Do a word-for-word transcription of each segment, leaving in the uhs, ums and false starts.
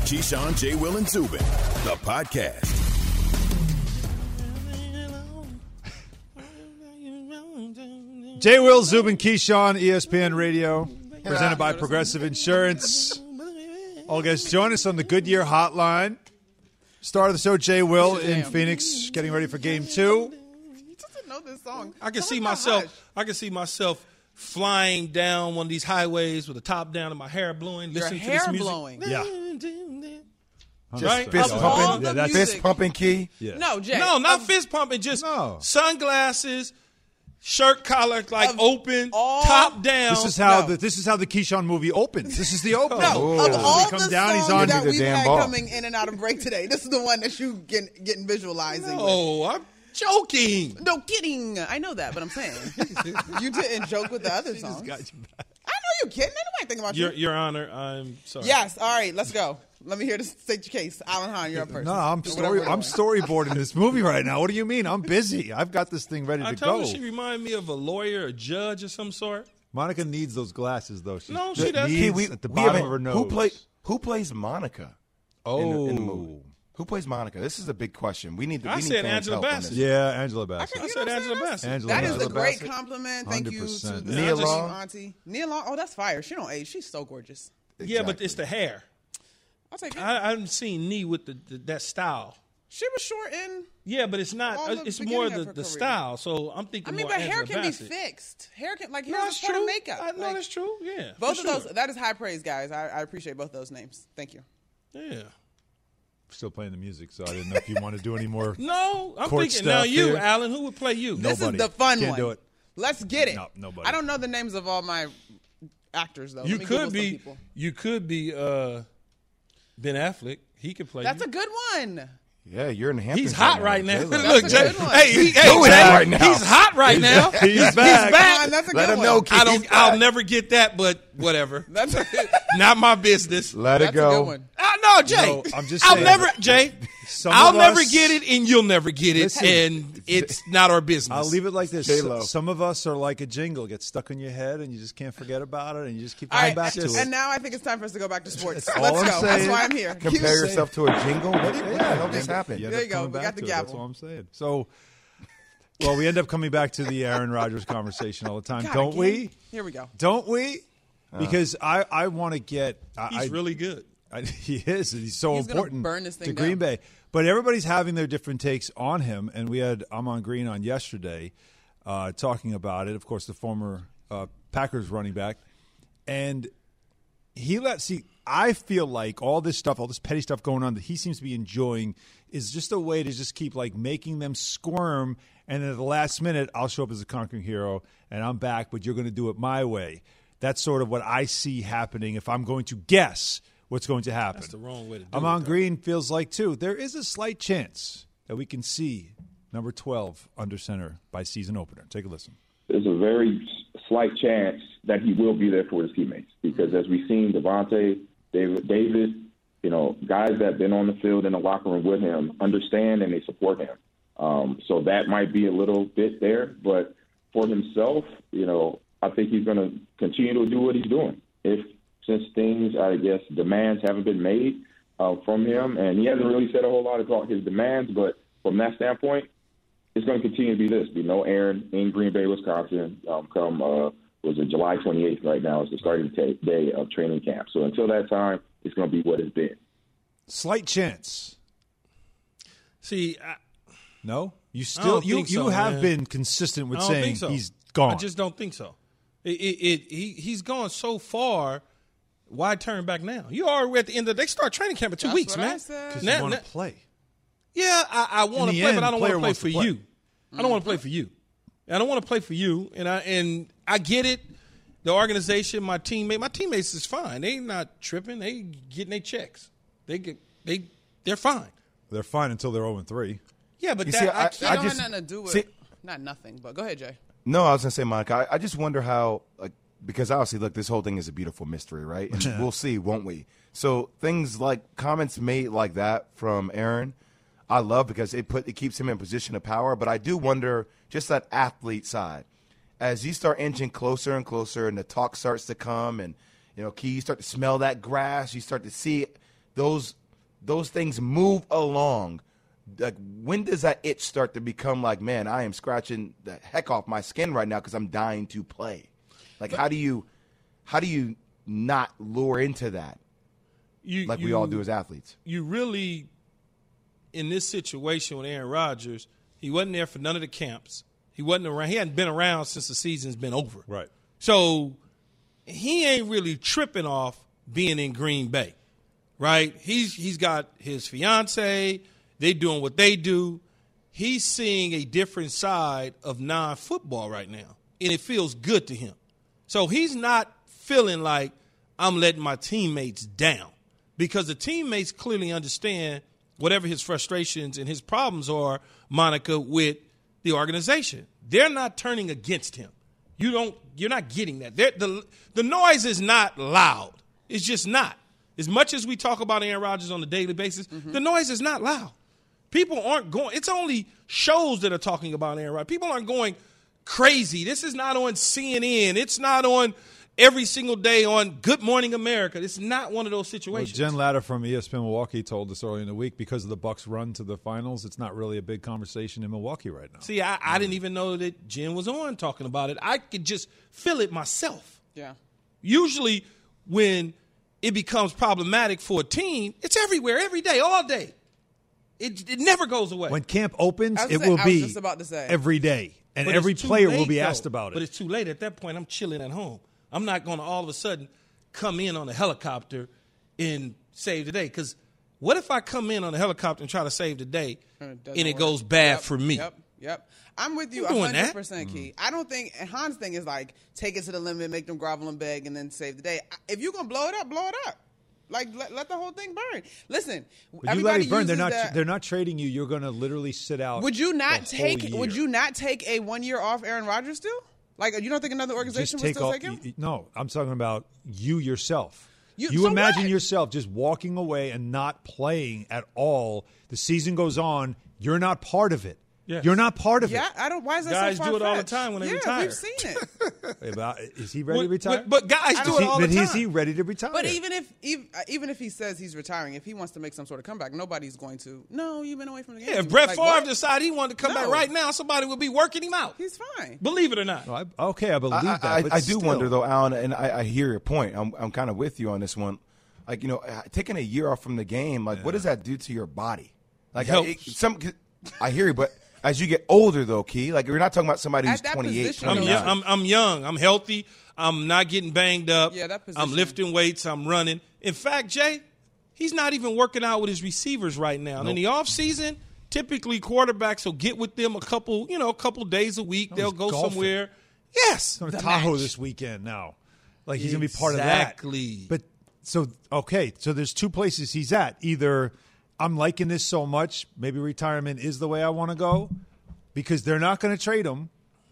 Keyshawn, J. Will, and Zubin, the podcast. J. Will, Zubin, Keyshawn, E S P N Radio, presented by Progressive Insurance. All guys, join us on the Goodyear Hotline. Star of the show, J. Will in Phoenix, getting ready for game two. He doesn't know this song. I can see myself. I can see myself flying down one of these highways with the top down and my hair blowing, Your listening hair to this music. blowing. Yeah. Just Right? fist Of all pumping, the yeah, that's music. fist pumping key. Yeah. No, Jay. No, not Of fist pumping. Just No. sunglasses, shirt collar like Of open, all- top down. This is how No. the this is how the Keyshawn movie opens. This is the opening. No, Oh. of all He comes the down, he's songs on that the we've damn had ball. coming in and out of break today, this is the one that you get getting visualizing. with. Oh, I'm joking. No kidding. I know that, but I'm saying you didn't joke with the other songs. I know you're kidding. Ain't nobody thinking about Your, you. Your Honor, I'm sorry. Yes. All right. Let's go. Let me hear this. State your case. Alan Hahn, you're up first. No, I'm Do story. whatever I'm you storyboarding this movie right now. What do you mean? I'm busy. I've got this thing ready I to told go. her she reminded me of a lawyer, a judge, or some sort. Monica needs those glasses, though. She No, she doesn't. needs Key, we, at the we bottom haven't- of her nose. Who play? Who plays Monica? Oh, in the, in the movie? Who plays Monica? This is a big question. We need. To, I we need said fans' Angela help on Bassett. this. yeah, Angela Bassett. I You said know what I'm Angela saying? Bassett. Angela That is Bassett. a great Bassett. compliment. Thank you to one hundred percent. the Nia Nia Long. auntie. Nia Long. Oh, that's fire. She don't age. She's so gorgeous. Yeah, but Exactly. it's the hair. I'll take it. I, I haven't seen Nee with the, the that style. She was short in. Yeah, but it's not. All uh, the it's beginning more of the, her the career. style. So I'm thinking. I mean, more but hair Angela can Bassett. be fixed. Hair can like No, hair that's is part true. of makeup. I, no, Like, that's true. Yeah, both for of sure. those. That is high praise, guys. I, I appreciate both those names. Thank you. Yeah. Still playing the music, so I didn't know if you want to do any more. No, I'm Court thinking now. staff You, here. Alan, who would play you? This Nobody. is the fun Can't one. do it. Let's get it. No, nobody. I don't know the names of all my actors though. You Let me Google could some be. people. You could be uh, Ben Affleck. He could play. That's you. a good one. Yeah, you're in the Hamptons. He's hot right now. J-Lo. That's Look, a Jay. good one. Hey, he, hey, Do it Jay, right now. he's hot right now. He's he's back. back. Fine, that's a Let good him one. know, Keith. I don't. He's I'll back. never get that, but whatever. That's a, Not my business. Let that's it go. a good one. Uh, no, Jay. No, I'm just I'll saying. never, Jay. Some I'll of never us- get it, and you'll never get it, Listen. and it's not our business. I'll leave it like this. J-Lo. Some of us are like a jingle, get stuck in your head, and you just can't forget about it, and you just keep All going right, back to and it. now I think it's time for us to go back to sports. all Let's I'm go. That's saying. why I'm here. Compare yourself to a jingle. What, what the hell just happened? You end There up you go. coming We back got the to it. That's gavel. all I'm saying. So, well, we end up coming back to the Aaron Rodgers conversation all the time, God, don't again? we? Here we go. Don't we? Because I, I want to get. I, He's I, really good. I, he is. He's so He's gonna important burn this thing to Green down. Bay. But everybody's having their different takes on him, and we had Amon Green on yesterday uh, talking about it. Of course, the former uh, Packers running back, and he let see. I feel like all this stuff, all this petty stuff going on that he seems to be enjoying, is just a way to just keep like making them squirm. And then at the last minute, I'll show up as a conquering hero, and I'm back, but you're going to do it my way. That's sort of what I see happening if I'm going to guess what's going to happen. That's the wrong way to do Amon it. though. Green feels like, too, there is a slight chance that we can see number twelve under center by season opener. Take a listen. There's a very slight chance that he will be there for his teammates because, as we've seen, Devontae, David, David, you know, guys that have been on the field in the locker room with him understand and they support him. Um, so that might be a little bit there. But for himself, you know, I think he's going to continue to do what he's doing. If since things, I guess, demands haven't been made uh, from him, and he hasn't really said a whole lot about his demands, but from that standpoint, it's going to continue to be this. Be no Aaron in Green Bay, Wisconsin, um, come, uh, was it July twenty-eighth right now is the starting t- day of training camp. So until that time, it's going to be what it's been. Slight chance. See, I, No? You I still don't you think you so, have man. been consistent with I don't saying think so. he's gone. I just don't think so. It, it, it he he's gone so far. Why turn back now? You already at the end of. They start training camp in two That's weeks, what I man. said. Because Now- you want now- to play. Yeah, I, I want In to the play, end, but I don't want player to play wants for to play. you. I don't want to play for you. I don't want to play for you. And I and I get it. The organization, my teammate, my teammates is fine. They not tripping. They getting their checks. They get they they're fine. They're fine until they're oh and three. Yeah, but You that see, I, I- can't. It don't just- have nothing to do with see- not nothing, but go ahead, Jay. No, I was gonna say, Monica. I, I just wonder how, like, because obviously, look, this whole thing is a beautiful mystery, right? And we'll see, won't we? So things like comments made like that from Aaron, I love because it put it keeps him in position of power. But I do wonder just that athlete side, as you start inching closer and closer, and the talk starts to come, and you know, Key, you start to smell that grass, you start to see those those things move along. Like, when does that itch start to become like, man, I am scratching the heck off my skin right now because I'm dying to play? Like, but, how do you how do you not lure into that you, like you, we all do as athletes? You really, in this situation with Aaron Rodgers, he wasn't there for none of the camps. He wasn't around. He hadn't been around since the season's been over. Right. So he ain't really tripping off being in Green Bay, right? He's he's got his fiance. They doing what they do. He's seeing a different side of non-football right now, and it feels good to him. So he's not feeling like I'm letting my teammates down, because the teammates clearly understand whatever his frustrations and his problems are, Monica, with the organization. They're not turning against him. You don't. You're not getting that. They're, the the noise is not loud. It's just not. As much as we talk about Aaron Rodgers on a daily basis, mm-hmm. the noise is not loud. People aren't going. It's only shows that are talking about Aaron Rodgers. People aren't going crazy. This is not on C N N. It's not on every single day on Good Morning America. It's not one of those situations. Well, Jen Latta from E S P N Milwaukee told us earlier in the week, because of the Bucks' run to the finals, it's not really a big conversation in Milwaukee right now. See, I, I didn't even know that Jen was on talking about it. I could just feel it myself. Yeah. Usually when it becomes problematic for a team, it's everywhere, every day, all day. It, it never goes away. When camp opens, it say, will I be was just about to say. every day, and But every it's too player late, will be though. asked about it. But it's too late. At that point, I'm chilling at home. I'm not going to all of a sudden come in on a helicopter and save the day. Because what if I come in on a helicopter and try to save the day, and it, and it goes bad yep, for me? Yep, yep. I'm with you I'm doing one hundred that. percent, Key. I don't think – Hans' thing is like take it to the limit, make them grovel and beg, and then save the day. If you're going to blow it up, blow it up. Like, let, let the whole thing burn. Listen, But you let it burn. They're not. That, they're not trading you. You're going to literally sit out. Would you not the take? whole year. Would you not take a one year off Aaron Rodgers still? Like, you don't think another organization Just would take still off, take him? y- No, I'm talking about you yourself. You- You, so imagine what? yourself just walking away and not playing at all. The season goes on. You're not part of it. Yes. You're not part of Yeah, it. I don't. Why is that Guys so do it all the far-fetched? time when they yeah, retire. we've seen it. Wait, but is he ready to But- retire? But, but guys I do don't- it all but the time. is he ready to retire? But even if even, even if he says he's retiring, if he wants to make some sort of comeback, nobody's going to. No, you've been away from the game. Yeah, if Brett Like, Favre what? decided he wanted to come No. back right now, somebody would be working him out. He's fine. Believe it or not. Well, I, okay, I believe I, that. I, but I do still. wonder, though, Alan, and I, I hear your point. I'm, I'm kind of with you on this one. Like, you know, taking a year off from the game, like, what does that do to your body? Like, I, it, some, I hear you, but as you get older, though, Key, like, we're not talking about somebody who's At that twenty-eight, position, I'm, No, young, no. I'm, I'm young. I'm healthy. I'm not getting banged up. Yeah, that I'm position. lifting weights. I'm running. In fact, Jay, he's not even working out with his receivers right now. And in the offseason, typically quarterbacks will get with them a couple, you know, a couple days a week. They'll he's go golfing. somewhere. Yes. Going to the Tahoe match. this weekend now. Like, he's going to be part of that. Exactly. But so, okay, so there's two places he's at. Either I'm liking this so much, maybe retirement is the way I want to go, because they're not going to trade him.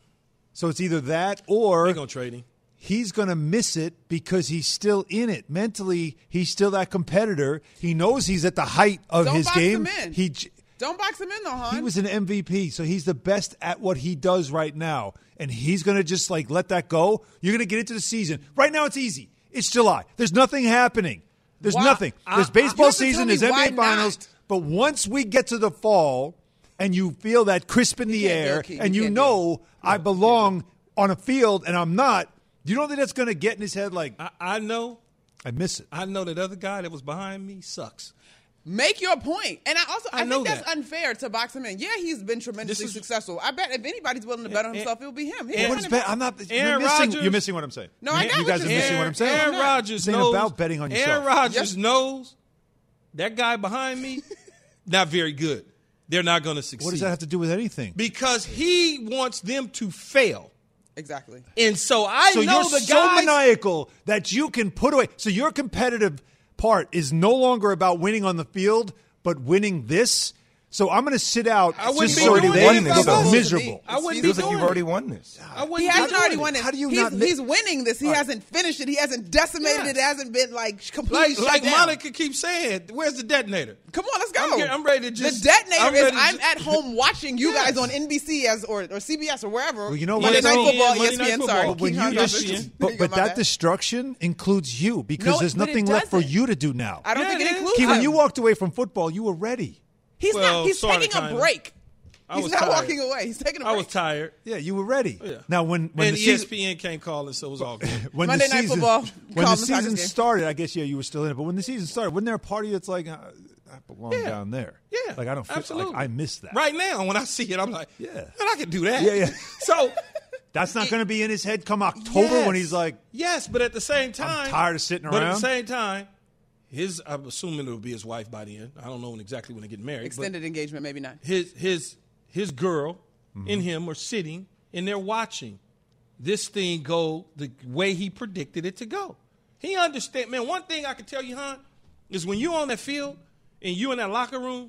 So it's either that or They're going to trade him. he's going to miss it because he's still in it. Mentally, he's still that competitor. He knows he's at the height of Don't his box game. him in. He j- Don't box him in, though, hon. he was an M V P, so he's the best at what he does right now. And he's going to just, like, let that go. You're going to get into the season. Right now it's easy. It's July. There's nothing happening. There's Why- nothing. I- There's I- baseball you have to tell season. me There's N B A why not? Finals. But once we get to the fall and you feel that crisp in the can't do air it, Keith. and You you can't do know I belong on a field and I'm not, you don't think that's going to get in his head like, I, I know. I miss it. I know that other guy that was behind me sucks. Make your point. And I also I I, know think that's that. unfair to box him in. Yeah, he's been tremendously This is- successful. I bet if anybody's willing to bet on And- himself, it will be him. He and- won What is it. bet? I'm not. You're Aaron missing, Rodgers- you're missing what I'm saying. No, I got You what guys you're are missing saying. what I'm saying. Aaron I'm not. Rodgers This ain't knows. about betting on yourself. Aaron Rodgers Yes. knows that guy behind me, not very good. They're not going to succeed. What does that have to do with anything? Because he wants them to fail. Exactly. And so I So know you're the so guys. maniacal that you can put away. So your competitive part is no longer about winning on the field, but winning this. So I'm going to sit out I wouldn't just be so doing they it if I look wasn't. miserable. I wouldn't Feels be like you've doing already it. won this. I wouldn't He be hasn't doing already it. won it. How do you he's, not- he's winning this. He hasn't finished it. He hasn't decimated Yeah. it. It hasn't been like completely Like, shut like down. Monica keeps saying, where's the detonator? Come on, let's go. I'm, get- I'm ready to just. the detonator I'm is ready to I'm ju- at home watching you Yes. guys on N B C as or, or C B S or wherever. Well, you know Monday what, Night though? Football, Monday E S P N. Night Sorry, Football. But when King you Hans just, Johnson. There you but, go, but my that bad. destruction includes you because No, there's but it nothing left for doesn't. you to do now. I don't Yeah, think it it is. includes Key, him. when you walked away from football, you were ready. He's Well, not. He's sorta, taking kinda. a break. I He's was not tired. walking away. He's taking a I break. was tired. Yeah, you were ready. Yeah. Now, when when and the E S season, P N came calling, so it was all good. when Monday the Night season, Football, when call the the Tigers season game. started, I guess yeah, you were still in it. But when the season started, wasn't there a part of you that's like, uh, I belong Yeah. down there? Yeah, like I don't feel absolutely. like I miss that. Right now, when I see it, I'm like, Yeah. man, I can do that. Yeah, yeah. So That's not It- going to be in his head come October yes. when he's like, yes, but at the same time, tired of sitting But at around. the same time, his I'm assuming it'll be his wife by the end. I don't know when exactly when they get married. Extended engagement, maybe not. But his his his girl Mm-hmm. and him are sitting and they're watching this thing go the way he predicted it to go. He understand, man. One thing I can tell you, huh, is when you're on that field and you in that locker room,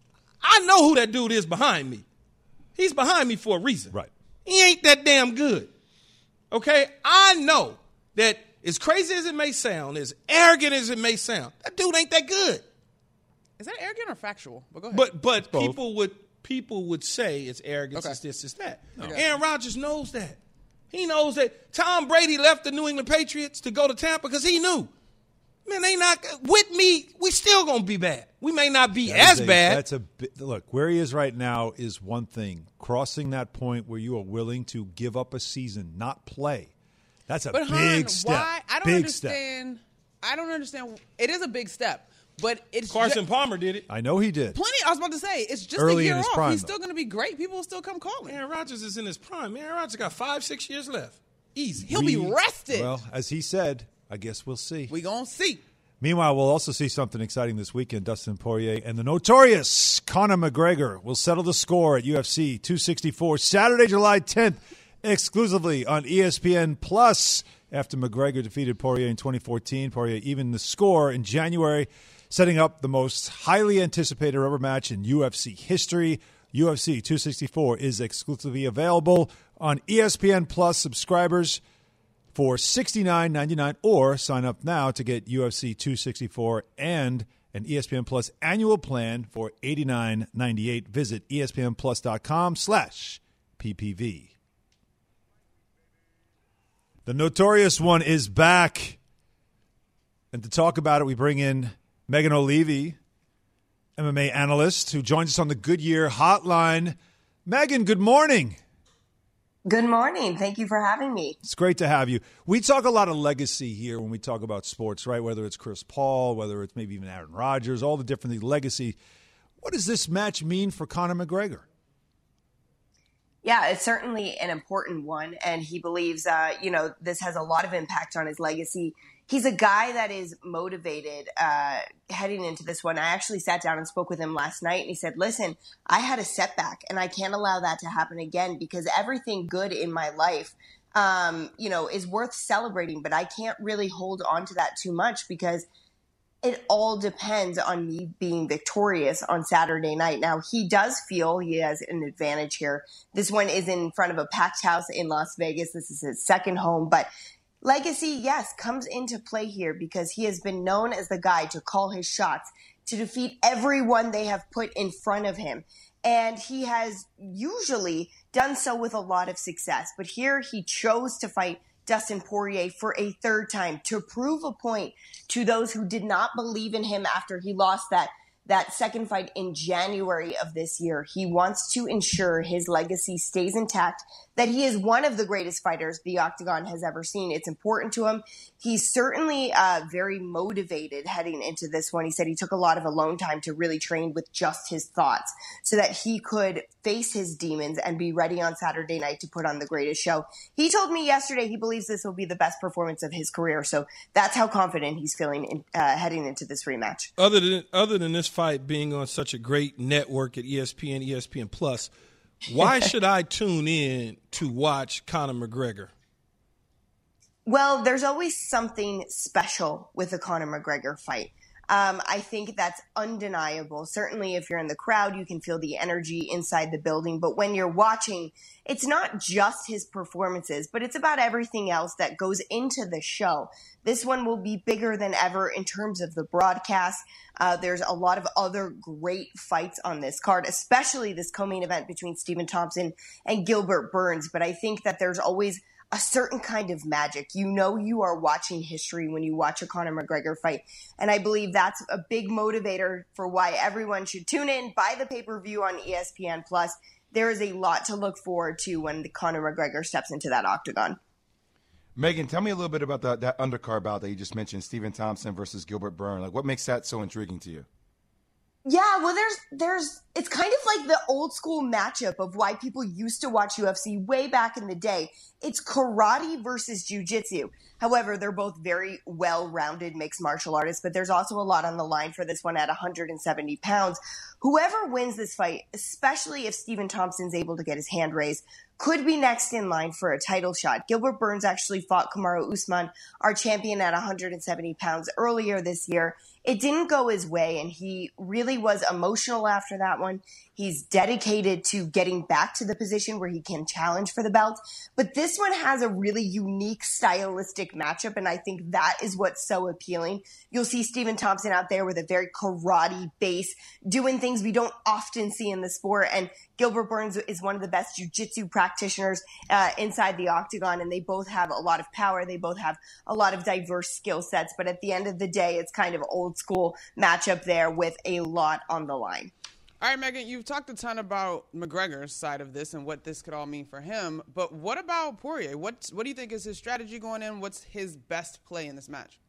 I know who that dude is behind me. He's behind me for a reason. Right. He ain't that damn good. Okay? I know that as crazy as it may sound, as arrogant as it may sound, that dude ain't that good. Is that arrogant or factual? But go ahead. But but both. people would people would say it's arrogance, Okay. it's this, it's that. Okay. Aaron Rodgers knows that. He knows that Tom Brady left the New England Patriots to go to Tampa because he knew. Man, they not with me. We still gonna be bad. We may not be That is as a- bad. That's a bi- look. Where he is right now is one thing. Crossing that point where you are willing to give up a season, not play. That's a But big Han, step. why? I don't big understand. I don't understand. It is a big step, but it's Carson ju- Palmer did it. step. I know he did. plenty. I was about to say it's just Early a year in his off. prime, He's though. still going to be great. People will still come calling. Aaron Rodgers is in his prime. Aaron Rodgers got five, six years left. Easy. He'll be We- rested. Well, as he said, I guess we'll see. We gonna see. Meanwhile, we'll also see something exciting this weekend. Dustin Poirier and the notorious Conor McGregor will settle the score at U F C two sixty-four Saturday, July tenth, exclusively on E S P N Plus. After McGregor defeated Poirier in twenty fourteen, Poirier evened the score in January, setting up the most highly anticipated rubber match in U F C history. U F C two sixty-four is exclusively available on E S P N Plus subscribers for sixty-nine ninety-nine, or sign up now to get U F C two sixty-four and an E S P N Plus annual plan for eighty-nine ninety-eight. Visit espnplus.com slash ppv. The Notorious One is back. And to talk about it, we bring in Megan O'Leary, M M A analyst, who joins us on the Goodyear Hotline. Megan, good morning. Good morning. Thank you for having me. It's great to have you. We talk a lot of legacy here when we talk about sports, right? Whether it's Chris Paul, whether it's maybe even Aaron Rodgers, all the different things, legacy. What does this match mean for Conor McGregor? Yeah, it's certainly an important one. And he believes, uh, you know, this has a lot of impact on his legacy. He's a guy that is motivated uh, heading into this one. I actually sat down and spoke with him last night, and he said, listen, I had a setback, and I can't allow that to happen again because everything good in my life, um, you know, is worth celebrating, but I can't really hold on to that too much because it all depends on me being victorious on Saturday night. Now, he does feel he has an advantage here. This one is in front of a packed house in Las Vegas. This is his second home, but legacy, yes, comes into play here because he has been known as the guy to call his shots, to defeat everyone they have put in front of him. And he has usually done so with a lot of success. But here he chose to fight Dustin Poirier for a third time to prove a point to those who did not believe in him after he lost that that second fight in January of this year. He wants to ensure his legacy stays intact, that he is one of the greatest fighters the Octagon has ever seen. It's important to him. He's certainly uh, very motivated heading into this one. He said he took a lot of alone time to really train with just his thoughts so that he could face his demons and be ready on Saturday night to put on the greatest show. He told me yesterday he believes this will be the best performance of his career. So that's how confident he's feeling in, uh, heading into this rematch. Other than other than this fight being on such a great network at E S P N, E S P N Plus, why should I tune in to watch Conor McGregor? Well, there's always something special with the Conor McGregor fight. Um, I think that's undeniable. Certainly if you're in the crowd, you can feel the energy inside the building. But when you're watching, it's not just his performances, but it's about everything else that goes into the show. This one will be bigger than ever in terms of the broadcast. Uh, there's a lot of other great fights on this card, especially this co-main event between Stephen Thompson and Gilbert Burns. But I think that there's always a certain kind of magic. You know you are watching history when you watch a Conor McGregor fight. And I believe that's a big motivator for why everyone should tune in, buy the pay-per-view on E S P N Plus. There is a lot to look forward to when the Conor McGregor steps into that octagon. Megan, tell me a little bit about that, that undercard bout that you just mentioned, Stephen Thompson versus Gilbert Burns. Like, what makes that so intriguing to you? Yeah, well, there's, there's, it's kind of like the old school matchup of why people used to watch U F C way back in the day. It's karate versus jiu-jitsu. However, they're both very well-rounded mixed martial artists, but there's also a lot on the line for this one at one hundred seventy pounds. Whoever wins this fight, especially if Stephen Thompson's able to get his hand raised, could be next in line for a title shot. Gilbert Burns actually fought Kamaru Usman, our champion, at one hundred seventy pounds earlier this year. It didn't go his way, and he really was emotional after that one. He's dedicated to getting back to the position where he can challenge for the belt. But this one has a really unique stylistic matchup, and I think that is what's so appealing. You'll see Stephen Thompson out there with a very karate base, doing things we don't often see in the sport, and Gilbert Burns is one of the best jiu-jitsu practitioners uh, inside the octagon, and they both have a lot of power. They both have a lot of diverse skill sets, but at the end of the day, it's kind of old school matchup there with a lot on the line. All right, Megan, you've talked a ton about McGregor's side of this and what this could all mean for him, but what about Poirier? What, what do you think is his strategy going in? What's his best play in this match?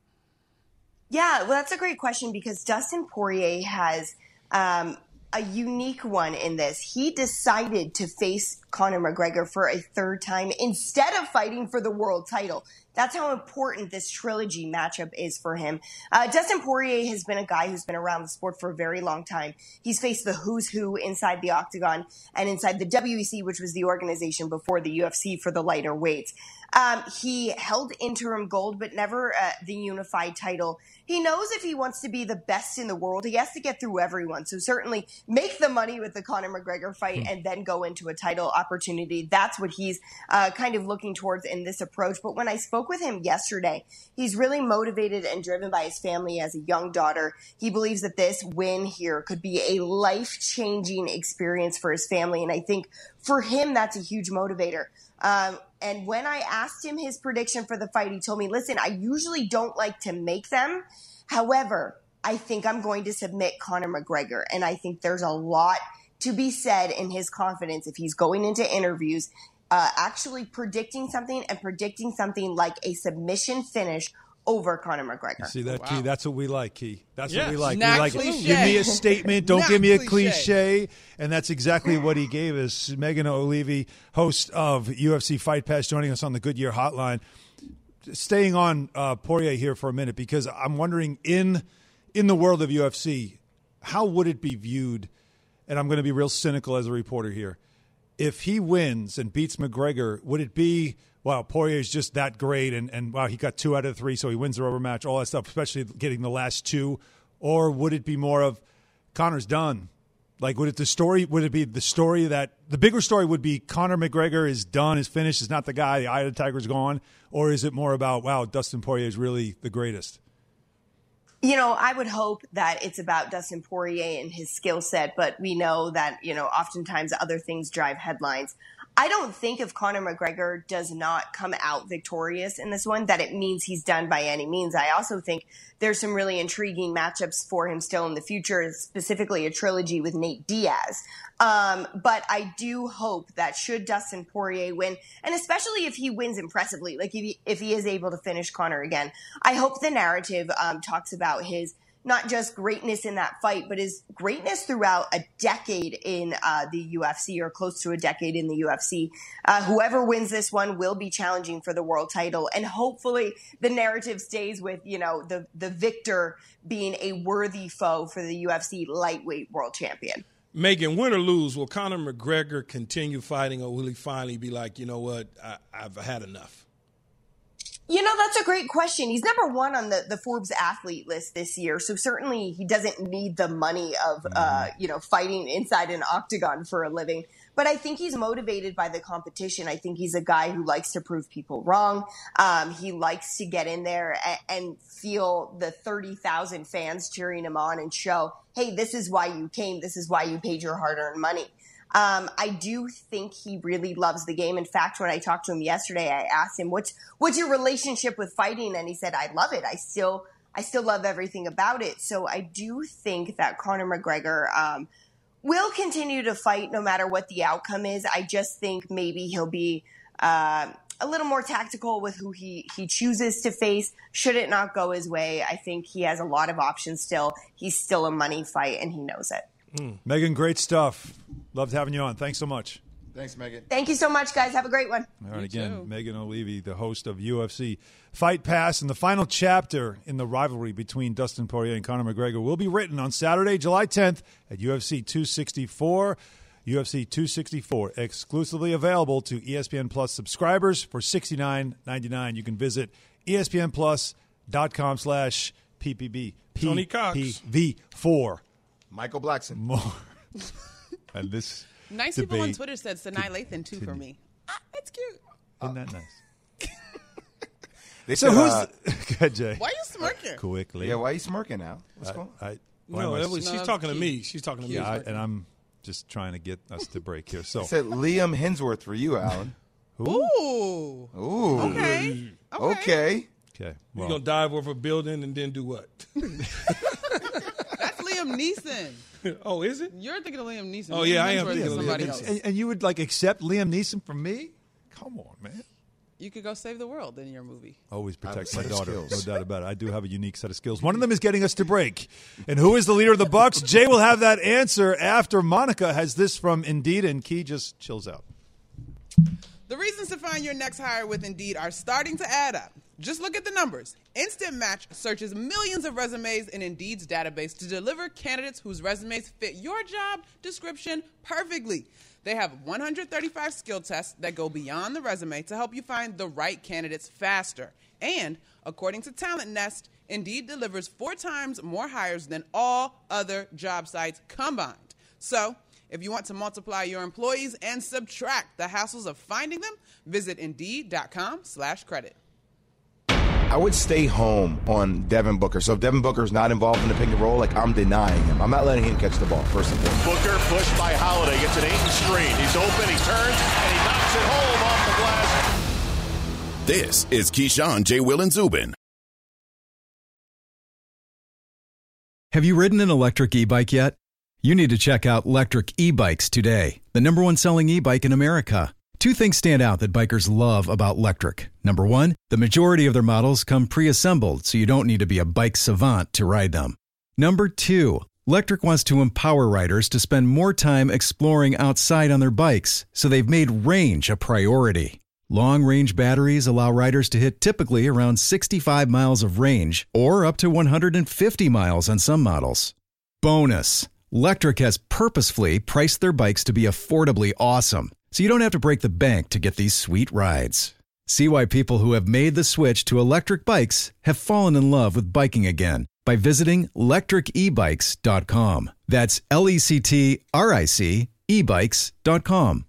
Yeah, well, that's a great question because Dustin Poirier has um, a unique one in this. He decided to face Conor McGregor for a third time instead of fighting for the world title. That's how important this trilogy matchup is for him. Uh, Dustin Poirier has been a guy who's been around the sport for a very long time. He's faced the who's who inside the octagon and inside the W E C, which was the organization before the U F C for the lighter weights. Um, he held interim gold, but never uh, the unified title. He knows if he wants to be the best in the world, he has to get through everyone. So certainly make the money with the Conor McGregor fight and then go into a title opportunity. That's what he's uh, kind of looking towards in this approach. But when I spoke with him yesterday, he's really motivated and driven by his family as a young daughter. He believes that this win here could be a life-changing experience for his family. And I think for him, that's a huge motivator. Um, and when I asked him his prediction for the fight, he told me, listen, I usually don't like to make them. However, I think I'm going to submit Conor McGregor. And I think there's a lot to be said in his confidence if he's going into interviews, uh, actually predicting something and predicting something like a submission finish over Conor McGregor. See that, wow. Key? That's what we like, Key. That's Yeah. what we like. Not we like cliche. Give me a statement. Don't Not give me a cliche. cliche. And that's exactly what he gave us. Megan O'Leary, host of U F C Fight Pass, joining us on the Goodyear Hotline. Staying on uh, Poirier here for a minute, because I'm wondering, in in the world of U F C, how would it be viewed, and I'm going to be real cynical as a reporter here, if he wins and beats McGregor, would it be, wow, Poirier's just that great, and, and wow, he got two out of three, so he wins the rubber match, all that stuff, especially getting the last two? Or would it be more of, Conor's done? Like, would it the story? Would it be the story that the bigger story would be Conor McGregor is done, is finished, is not the guy, the eye of the tiger's gone? Or is it more about, wow, Dustin Poirier is really the greatest? You know, I would hope that it's about Dustin Poirier and his skill set, but we know that, you know, oftentimes other things drive headlines. I don't think if Conor McGregor does not come out victorious in this one, that it means he's done by any means. I also think there's some really intriguing matchups for him still in the future, specifically a trilogy with Nate Diaz. Um, but I do hope that should Dustin Poirier win, and especially if he wins impressively, like if he, if he is able to finish Conor again, I hope the narrative um, talks about his not just greatness in that fight, but his greatness throughout a decade in uh, the U F C, or close to a decade in the U F C. Uh, whoever wins this one will be challenging for the world title, and hopefully the narrative stays with, you know, the the victor being a worthy foe for the U F C lightweight world champion. Megan, win or lose, will Conor McGregor continue fighting, or will he finally be like, you know what, I, I've had enough? You know, that's a great question. He's number one on the, the Forbes athlete list this year. So certainly he doesn't need the money of, uh, you know, fighting inside an octagon for a living. But I think he's motivated by the competition. I think he's a guy who likes to prove people wrong. Um, he likes to get in there and, and feel the thirty thousand fans cheering him on and show, hey, this is why you came. This is why you paid your hard-earned money. Um, I do think he really loves the game. In fact, when I talked to him yesterday, I asked him, what's, what's your relationship with fighting? And he said, I love it. I still, I still love everything about it. So I do think that Conor McGregor, um, will continue to fight no matter what the outcome is. I just think maybe he'll be, uh, a little more tactical with who he, he chooses to face. Should it not go his way, I think he has a lot of options still. He's still a money fight and he knows it. Mm. Megan, great stuff. Loved having you on. Thanks so much. Thanks, Megan. Thank you so much, guys. Have a great one. All right, You again, too. Megan O'Leary, the host of U F C Fight Pass, and the final chapter in the rivalry between Dustin Poirier and Conor McGregor will be written on Saturday, July tenth at U F C two sixty-four. U F C two sixty-four, exclusively available to E S P N Plus subscribers for sixty-nine ninety-nine. You can visit espnplus.com slash PPB. Tony Cox. P P V four. Michael Blackson. More. And this Nice people on debate- Twitter said Sanaa Lathan too for me. Ah, that's cute. Isn't that nice? They So said, who's uh, – Go ahead, Jay. Why are you smirking? Quickly. yeah, why are you smirking now? What's going on? I, why No, am I- that was, No, she's that's talking to cute. me. She's talking to me. Yeah, I, and I'm just trying to get us to break here. So, I said Liam Hemsworth for you, Alan. Ooh. Ooh. Okay. Okay. Okay. okay. You're Well, going to dive over a building and then do what? That's Liam Neeson. Oh, is it? You're thinking of Liam Neeson. Oh, yeah, Liam I am Hemsworth thinking is of somebody Liam else. and, and you would like accept Liam Neeson from me? Come on, man. You could go save the world in your movie. Always protect I my have a set of daughter. skills. No doubt about it. I do have a unique set of skills. One of them is getting us to break. And who is the leader of the Bucks? Jay will have that answer after Monica has this from Indeed, and Key just chills out. The reasons to find your next hire with Indeed are starting to add up. Just look at the numbers. Instant Match searches millions of resumes in Indeed's database to deliver candidates whose resumes fit your job description perfectly. They have one hundred thirty-five skill tests that go beyond the resume to help you find the right candidates faster. And according to Talent Nest, Indeed delivers four times more hires than all other job sites combined. So, if you want to multiply your employees and subtract the hassles of finding them, visit Indeed.com slash credit. I would stay home on Devin Booker. So if Devin Booker's not involved in the pick and roll, like I'm denying him. I'm not letting him catch the ball, first and foremost. Booker pushed by Holiday. Gets an Ayton screen. He's open. He turns, and he knocks it home off the glass. This is Keyshawn, J. Will, and Zubin. Have you ridden an electric e-bike yet? You need to check out Lectric E-Bikes today, the number one selling e-bike in America. Two things stand out that bikers love about Lectric. Number one, the majority of their models come pre-assembled, so you don't need to be a bike savant to ride them. Number two, Lectric wants to empower riders to spend more time exploring outside on their bikes, so they've made range a priority. Long-range batteries allow riders to hit typically around sixty-five miles of range, or up to one hundred fifty miles on some models. Bonus, Lectric has purposefully priced their bikes to be affordably awesome, so you don't have to break the bank to get these sweet rides. See why people who have made the switch to electric bikes have fallen in love with biking again by visiting lectric e bikes dot com. That's L E C T R I C e bikes dot com.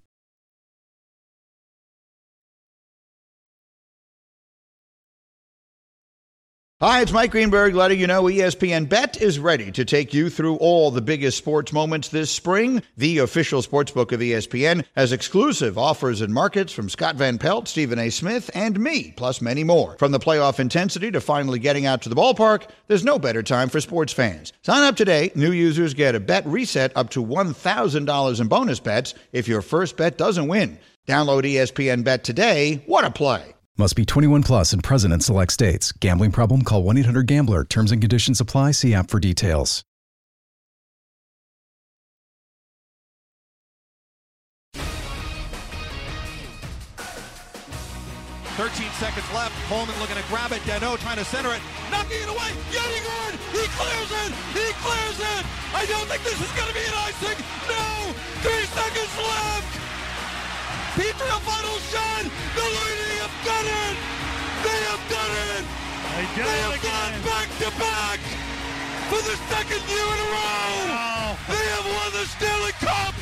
Hi, it's Mike Greenberg letting you know E S P N Bet is ready to take you through all the biggest sports moments this spring. The official sportsbook of E S P N has exclusive offers and markets from Scott Van Pelt, Stephen A. Smith, and me, plus many more. From the playoff intensity to finally getting out to the ballpark, there's no better time for sports fans. Sign up today. New users get a bet reset up to one thousand dollars in bonus bets if your first bet doesn't win. Download E S P N Bet today. What a play. Must be twenty-one plus and present in select states. Gambling problem? Call one eight hundred gambler. Terms and conditions apply. See app for details. thirteen seconds left. Coleman looking to grab it. Dano trying to center it. Knocking it away. Getting on. He clears it. He clears it. I don't think this is going to be an icing. No. Three seconds left. Petrie, final shot. The Lightning have got it. The They have done it. They, did they it have again. gone back to back for the second year in a row. Oh. They have won the Stanley Cup.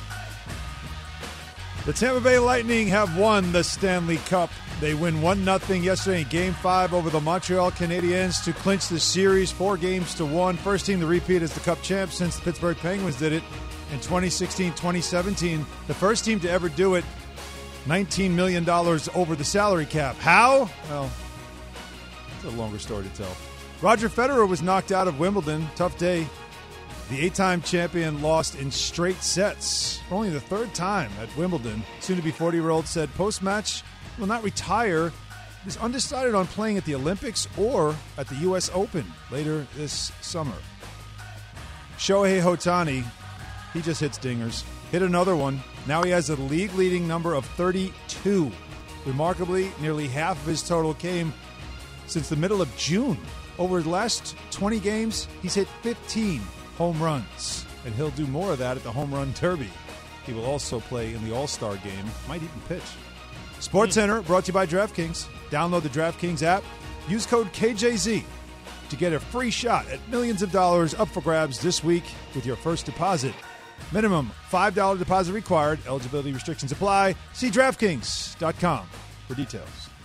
The Tampa Bay Lightning have won the Stanley Cup. They win one nothing yesterday in Game five over the Montreal Canadiens to clinch the series four games to one. First team to repeat as the Cup champs since the Pittsburgh Penguins did it in twenty sixteen twenty seventeen. The first team to ever do it, nineteen million dollars over the salary cap. How? Well, it's a longer story to tell. Roger Federer was knocked out of Wimbledon. Tough day. The eight-time champion lost in straight sets for only the third time at Wimbledon. Soon-to-be forty-year-old said post-match will not retire. He's undecided on playing at the Olympics or at the U S Open later this summer. Shohei Ohtani, he just hits dingers. Hit another one. Now he has a league-leading number of thirty-two. Remarkably, nearly half of his total came since the middle of June. Over the last twenty games, he's hit fifteen home runs, and he'll do more of that at the Home Run Derby. He will also play in the All-Star game, might even pitch. SportsCenter, brought to you by DraftKings. Download the DraftKings app. Use code K J Z to get a free shot at millions of dollars up for grabs this week with your first deposit. Minimum five dollars deposit required. Eligibility restrictions apply. See DraftKings dot com for details.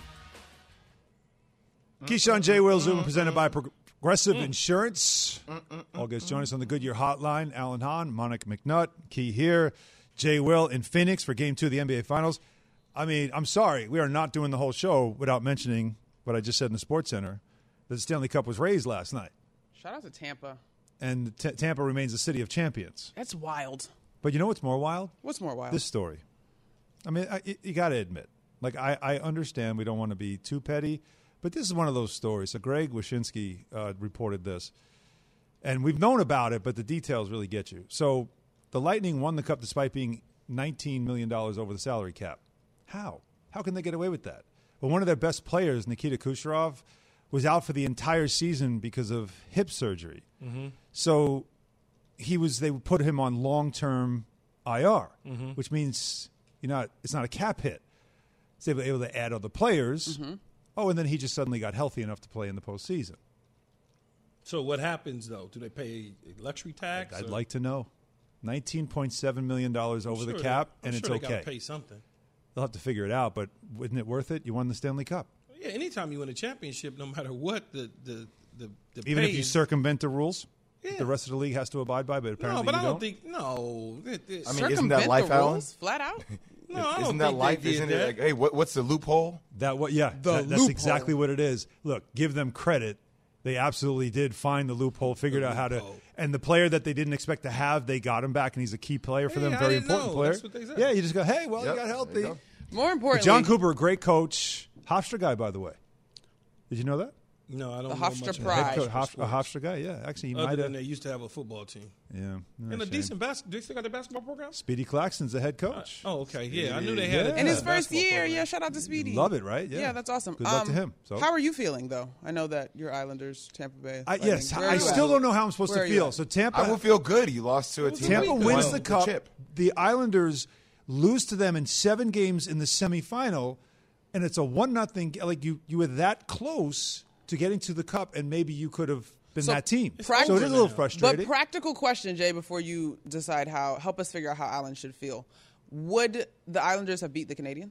Keyshawn, J. Will, Zubin, presented by Progressive Insurance. All guys join us on the Goodyear Hotline. Alan Hahn, Monica McNutt, Key here. J. Will in Phoenix for Game two of the N B A Finals. I mean, I'm sorry. We are not doing the whole show without mentioning what I just said in the Sports Center. The Stanley Cup was raised last night. Shout out to Tampa. And T- Tampa remains the city of champions. That's wild. But you know what's more wild? What's more wild? This story. I mean, I, you got to admit. Like, I, I understand we don't want to be too petty, but this is one of those stories. So Greg Wyshynski uh, reported this. And we've known about it, but the details really get you. So the Lightning won the Cup despite being nineteen million dollars over the salary cap. How? How can they get away with that? Well, one of their best players, Nikita Kucherov, was out for the entire season because of hip surgery. Mm-hmm. So he was. They put him on long-term I R, mm-hmm. which means you're not. It's not a cap hit. So they were able to add other players. Mm-hmm. Oh, and then he just suddenly got healthy enough to play in the postseason. So what happens, though? Do they pay luxury tax? I'd, I'd or? like to know. nineteen point seven million dollars over sure the cap, they, and sure it's they okay. Gotta pay something. They'll have to figure it out, but isn't it worth it? You won the Stanley Cup. Yeah, anytime you win a championship, no matter what the the the, the even pay if you is, circumvent the rules, yeah. the rest of the league has to abide by. But apparently, no, but you I don't, don't think no. It, it, I mean, isn't that life, the Alan? rules, flat out. No, I don't isn't that think life? they did Isn't that. it like, hey, what, what's the loophole? That what? Yeah, The that, that's loophole. exactly what it is. Look, give them credit. They absolutely did find the loophole, figured The out how to, loophole. and the player that they didn't expect to have, they got him back, and he's a key player for Hey, them, I very didn't important know. player. That's what they said. Yeah, you just go, hey, well, Yep, you got there healthy. you go. More But importantly, John Cooper, a great coach, Hofstra guy, by the way. Did you know that? No, I don't The know Hofstra much Pride. about Head coach, Hof, a sports. Hofstra guy, yeah. Actually, he Other might than have. they used to have a football team Yeah, and a decent basketball. Do they still got a basketball program? Speedy Claxton's the head coach. Oh, okay. Yeah, I knew they had Yeah. a in his basketball first year, program. yeah. Shout out to Speedy. Love it, right? Yeah, Yeah, that's awesome. Good luck Um, to him. So. How are you feeling, though? I know that your Islanders, Tampa Bay. I, Lightning. yes, Where are I you still at? don't know how I'm supposed Where to are you feel. at? So Tampa, I will feel good. You lost to a team. Tampa that wins won the cup. chip. The Islanders lose to them in seven games in the semifinal, and it's a one nothing. Like you, you were that close to getting to the cup, and maybe you could have been So, that team. pract- So it is a little frustrating. But practical question, Jay, before you decide how, help us figure out how Island should feel. Would the Islanders have beat the Canadians?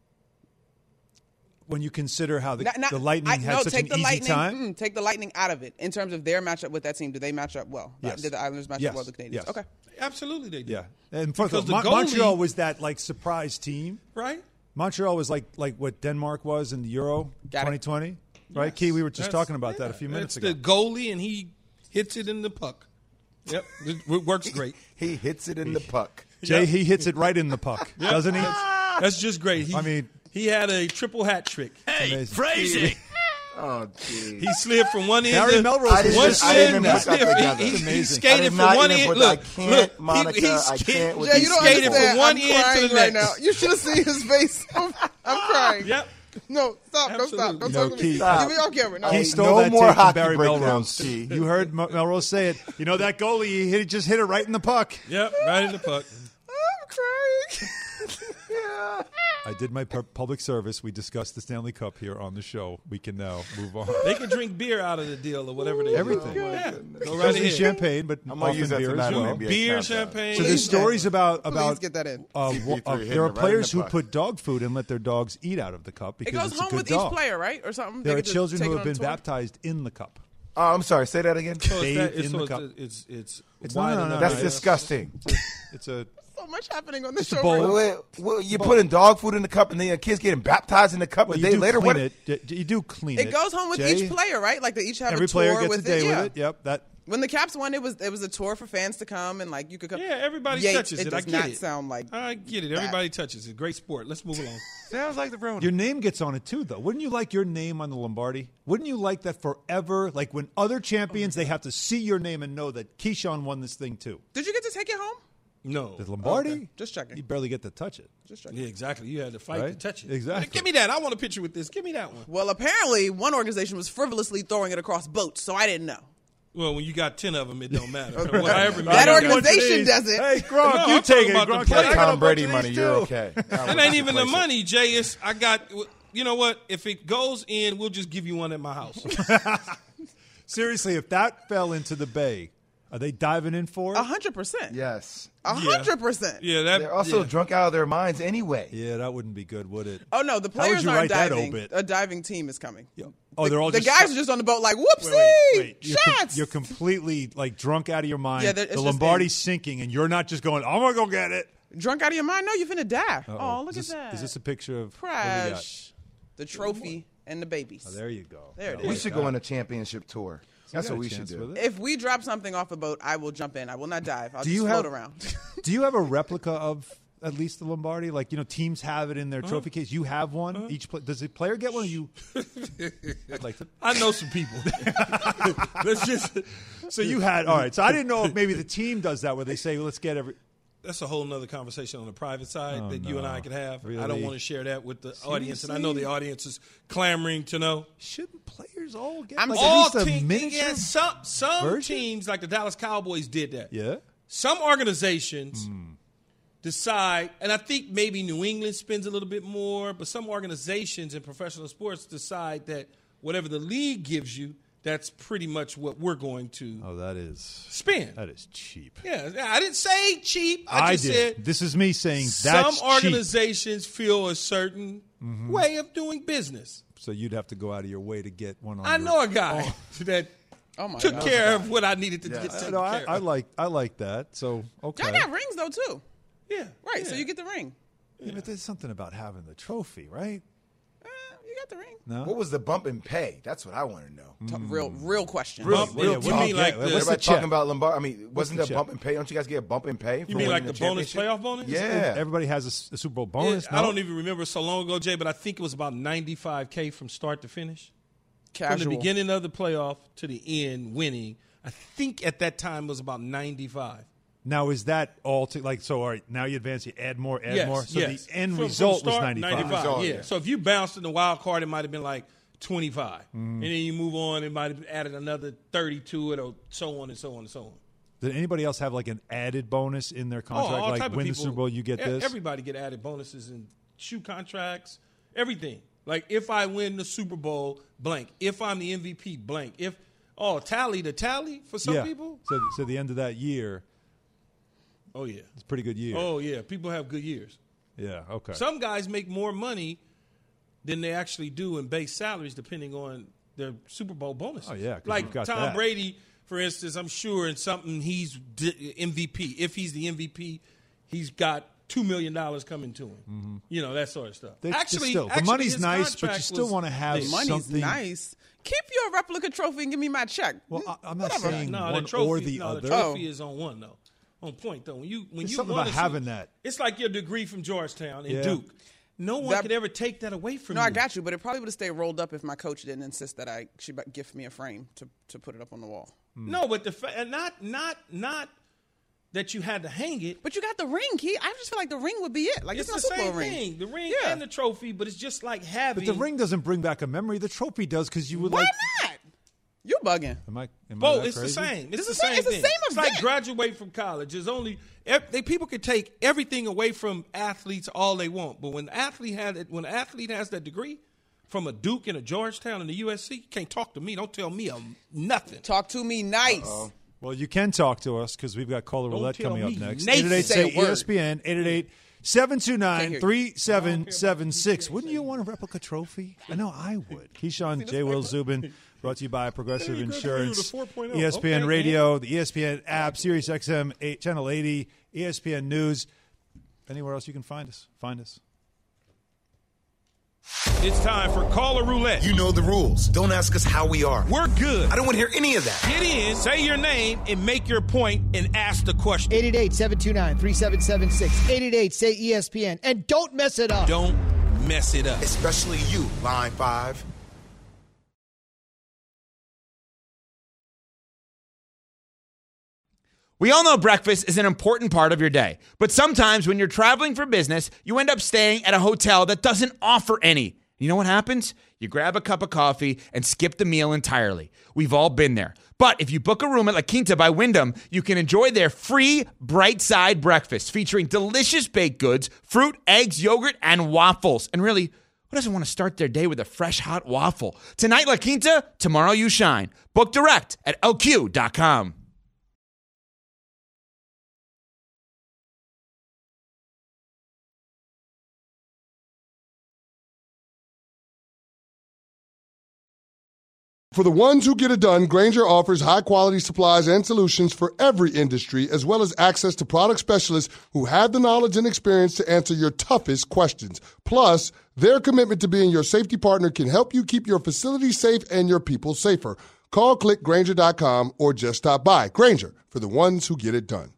when you consider how the, Not- not- the Lightning I- had no, such take an the easy Lightning, time. mm, take the Lightning out of it in terms of their matchup with that team. Do they match up well? Yes. Did the Islanders match Yes. up well with the Canadians? Yes. Okay. Absolutely, they do. Yeah, and first Because of all, the Mon- goalie- Montreal was that like surprise team. Right? Montreal was like like what Denmark was in the Euro Got it. twenty twenty, right? Yes. Key, we were just That's- talking about that a yeah, few minutes it's ago. the goalie, and he hits it in the puck. Yep, it, it works great. He hits it in the puck. Jay, he hits it right in the puck, doesn't he? That's just great. He, I mean- he had a triple hat trick. Hey, amazing. phrasing. Oh, geez. He slid from one end. Barry to, Melrose I didn't one even- I didn't end. even He, put that slid- together. he, he, It's he amazing. I skated did from not one even end. put Look, that. I can't, look, Monica, he, he I ska- can't with Jay, he you don't skated understand. from one I'm end to crying the right next. now. You should have seen his face. I'm, I'm crying. Yep. No, stop. Don't stop. Absolutely. Don't No, talk to Key. me. Stop. Give me on camera. No. He Hey, stole no that more tape from hockey Barry breakdowns, Melrose. Key. You heard Mel- Melrose say it. You know that goalie? He hit, just hit it right in the puck. Yep, right in the puck. I'm crying. I I did my pu- public service. We discussed the Stanley Cup here on the show. We can now move on. They can drink beer out of the deal or whatever they Everything. do. Yeah. Go right Especially ahead. champagne, but I'm gonna often use that beer tonight as on well. N B A Beer, Countdown. champagne. So there's Please, stories about Please about get that in. Uh, C P wa- uh, three hitting there are it right in players the who butt. put dog food and let their dogs eat out of the cup It because goes it's a home good with dog. each player, right, or something. There They are get to children take who it have on been tour? baptized in the cup. Oh, I'm sorry. Say that again. So it's, Bathed that, it's, in so the it's, cup. it's it's It's wide not- enough. That's Nice. disgusting. It's a So much happening on this Just a show. bowl. right Wait, now. wait, wait, you're putting dog food in the cup, and then your kids getting baptized in the cup well, a you day do later. clean What? it. Y- You do clean it. It goes home with Jay, each player, right? Like they each have Every a tour player gets with a day it. Yeah. with it. Yep. That When the Caps won, it was it was a tour for fans to come and like you could come. Yeah, everybody Yates, touches it. It I does get not it. sound like I get it. Everybody touches it. Great sport. Let's move along. Sounds like the Rona. your name gets on it too, though. Wouldn't you like your name on the Lombardi? Wouldn't you like that forever? Like when other champions, they have to see your name and know that Keyshawn won this thing too. Did you get to take it home? No. The Lombardi, Okay. Just checking. You barely get to touch it. Just checking. Yeah, exactly. You had to fight to Right? touch it. Exactly. Give me that. I want a picture with this. Give me that one. Well, apparently one organization was frivolously throwing it across boats, so I didn't know. Well, when you got ten of them, it don't matter. Whatever That many you got. organization does it. Hey, Gronk, No, you I'm take talking it. about the Gronk, player. I got a Tom bunch Brady of money. these, You're too. okay. It ain't even the money, Jay. It's, I got, you know what? If it goes in, we'll just give you one at my house. Seriously, if that fell into the bay, are they diving in for it? A hundred percent. Yes. A hundred percent. Yeah, that. They're also yeah. drunk out of their minds anyway. Yeah, that wouldn't be good, would it? Oh no, the How would players you aren't write that diving. obit? A diving team is coming. Oh, the, they're all the just guys are just on the boat, like whoopsie, Wait, wait, wait. You're, com- shots. you're completely like drunk out of your mind. Yeah, that- it's the just Lombardi's in. sinking, and you're not just going, "I'm gonna go get it." Drunk out of your mind? No, you finna die. Uh-oh. Oh, look is this, at that. Is this a picture of what do we got? Crash, the trophy, and the babies. Oh, there you go. There it I We is. should go on a championship tour. That's got what a we should chance do. with it. If we drop something off a boat, I will jump in. I will not dive. I'll Do just you float have- around. Do you have a replica of at least the Lombardi? Like, you know, teams have it in their trophy case. You have one. Each pla does the player get one? Or you? I'd like to. I know some people. Let's just. So you had all right. So I didn't know if maybe the team does that where they say, well, "Let's get every." That's a whole nother conversation on the private side Oh, that you and no. I could have. I Really? don't want to share that with the audience, and I know Seriously? the audience is clamoring to know. Shouldn't players all get I'm like, all at least a team- miniature? yeah, some some version? teams like the Dallas Cowboys did that. Yeah. Some organizations decide, and I think maybe New England spends a little bit more, but some organizations in professional sports decide that whatever the league gives you, that's pretty much what we're going to Oh, that is spend. that is cheap. Yeah, I didn't say cheap. I, I just did. said This is me saying some that's cheap. organizations feel a certain way of doing business. So you'd have to go out of your way to get one on. I your- know a guy that Oh my took God. care of what I needed to get I, taken no, I, care I of. like I like that. So okay. Y'all got rings though too, yeah, right? So yeah. you get the ring. Yeah, but there's something about having the trophy, right? Eh, you got the ring. No. What was the bump in pay? That's what I want to know. T- Real, real question. Real- Bump- real you talk, mean like yeah. the, What's the Everybody check? talking about Lombardi. I mean, wasn't the there a check? bump in pay? Don't you guys get a bump in pay? For you mean winning like the bonus championship? playoff bonus? Yeah. Everybody has a s- a, Super Bowl bonus. I no? don't even remember so long ago, Jay, but I think it was about ninety-five K from start to finish. Casual. From the beginning of the playoff to the end, winning. I think at that time it was about ninety-five. Now is that all to like so? All right, now you advance, you add more, add yes, more. So yes. the end From- from result was start, ninety-five. Result, yeah. yeah. So if you bounced in the wild card, it might have been like twenty-five, Mm-hmm. and then you move on, it might have added another thirty to it, or so on and so on and so on. Did anybody else have like an added bonus in their contract? Oh, all like type of win the people. Super Bowl, you get E- this. Everybody get added bonuses and shoe contracts, everything. Like if I win the Super Bowl, blank. If I'm the M V P, blank. If oh tally the tally for some yeah. people. So, so the end of that year, Oh yeah. it's a pretty good year. Oh yeah. People have good years. yeah. Okay. Some guys make more money than they actually do in base salaries, depending on their Super Bowl bonuses. Oh, yeah, 'cause like you've got Tom that. Brady, for instance. I'm sure in something he's d- M V P. If he's the M V P, he's got two million dollars coming to him. You know that sort of stuff. They- actually, still, the actually, money's his nice, but you contract still was want to have big. Money's something. nice. Keep your replica trophy and give me my check. Well, I, I'm not Whatever. saying No, one the trophy, or the no, other. the trophy Oh. is on one though. On point though. When you when There's you something won about a Super- having that. it's like your degree from Georgetown and Yeah. Duke. No one That- could ever take that away from No, you. I got you, but it probably would have stayed rolled up if my coach didn't insist that I she bu- gift me a frame to, to put it up on the wall. No, but the fa- and not not not that you had to hang it. But you got the ring, Key. I just feel like the ring would be it. Like It's it's, the not Super same Bowl ring. thing, the ring Yeah. and the trophy, but it's just like having. But the ring doesn't bring back a memory. The trophy does because you would Why like. not? You bugging. Am I, am I Bo, that it's crazy? the same. It's, It's the the same- same it's the thing. same It's like event. graduate from college. It's only ev- they people can take everything away from athletes all they want, but when the athlete has it, when an athlete has that degree from a Duke and a Georgetown and a U S C, you can't talk to me. Don't tell me I'm nothing. Talk to me nice. Uh-oh. Well, you can talk to us because we've got Caller Don't Roulette tell coming up me next. Nathan. eight eight eight Say a say E S P N, eight eight eight, seven two nine, three seven seven six. Wouldn't you want a replica trophy? I know I would. Keyshawn, J. Will Zubin, brought to you by Progressive Hey, Insurance, the four point oh. E S P N Okay, Radio, the E S P N app, Sirius X M, eight, Channel eighty, E S P N News. Anywhere else you can find us, find us. It's time for Caller Roulette. You know the rules. Don't ask us how we are. We're good. I don't want to hear any of that. Get in, say your name, and make your point and ask the question. eight eight eight, seven two nine, three seven seven six. eight eight eight, say E S P N. And don't mess it up. Don't mess it up. Especially you, Line five. We all know breakfast is an important part of your day, but sometimes when you're traveling for business, you end up staying at a hotel that doesn't offer any. You know what happens? You grab a cup of coffee and skip the meal entirely. We've all been there. But if you book a room at La Quinta by Wyndham, you can enjoy their free Bright Side breakfast featuring delicious baked goods, fruit, eggs, yogurt, and waffles. And really, who doesn't want to start their day with a fresh hot waffle? Tonight, La Quinta, tomorrow you shine. Book direct at L Q dot com. For the ones who get it done, Grainger offers high-quality supplies and solutions for every industry, as well as access to product specialists who have the knowledge and experience to answer your toughest questions. Plus, their commitment to being your safety partner can help you keep your facility safe and your people safer. Call, click Grainger dot com, or just stop by. Grainger, for the ones who get it done.